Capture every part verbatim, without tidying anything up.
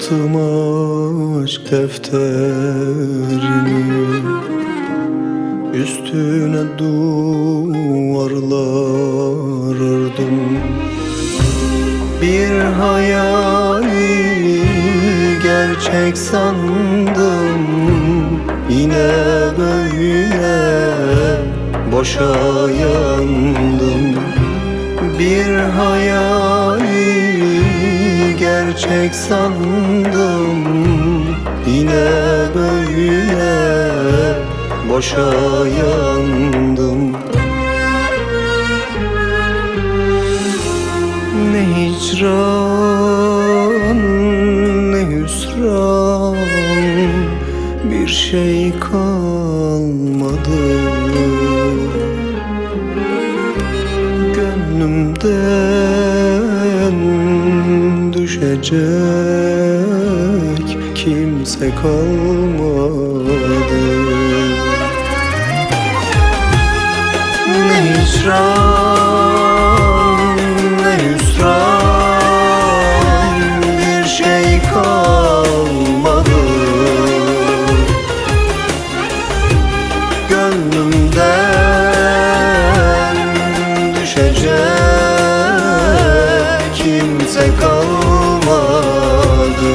Açtım aşk defterini, üstüne duvarlar ördüm. Bir hayali gerçek sandım, yine böyle boşa yandım. Bir hayali gerçek sandım, yine böyle boşa yandım. Ne hicran ne hüsran, bir şey kalmadı. Gönlümden düşecek kimse kalmadı. Ne hicran ne hüsran, bir şey kalmadı. Gönlümden düşecek kimse kalmadı.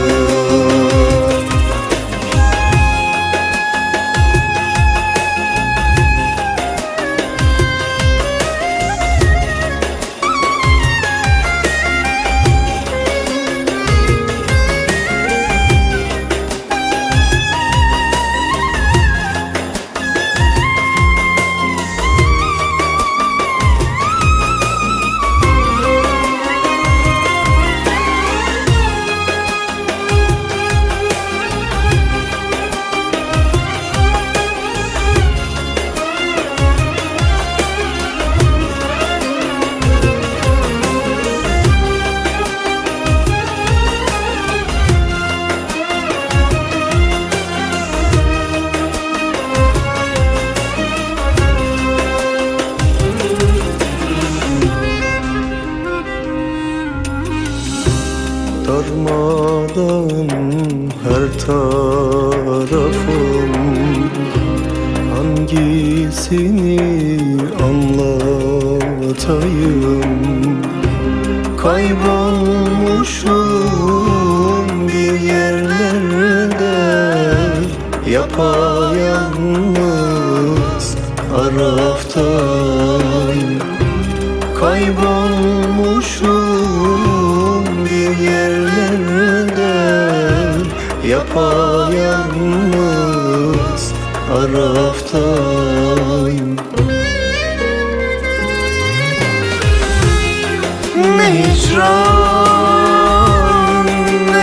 Darmadan her tarafım, hangisini anlatayım? Kaybolmuşum bir yerlerde, yapayalnız Araftayım. Kaybolmuşum bir yerlerde, yapayalnız Araftayım. Ne hicran ne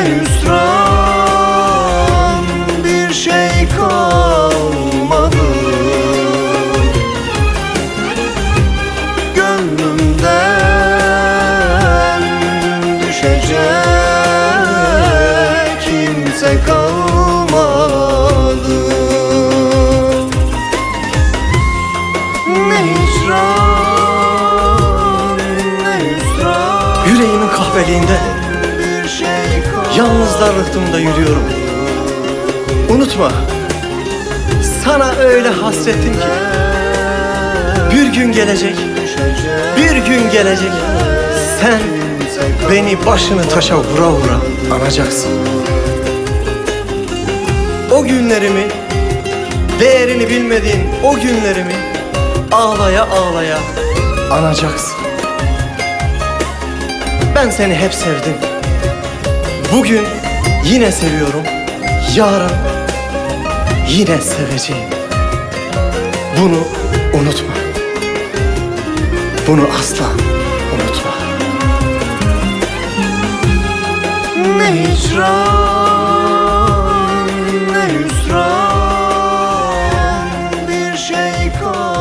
hüsran, bir şey kalmadı. Gönlümden düşecek kimse kalmadı. Ne hicran ne hüsran, Yüreğimin kahveliğinde, bir şey yalnızlar rıhtımda yürüyorum. Unutma, sana öyle hasretim ki, bir gün gelecek, bir gün gelecek, sen beni başını taşa vura vura anacaksın. O günlerimi, değerini bilmediğin o günlerimi ağlaya ağlaya anacaksın. Ben seni hep sevdim. Bugün yine seviyorum. Yarın yine seveceğim. Bunu unutma. Bunu asla unutma. Ne hicran ne hüsran, bir şey kalmadı.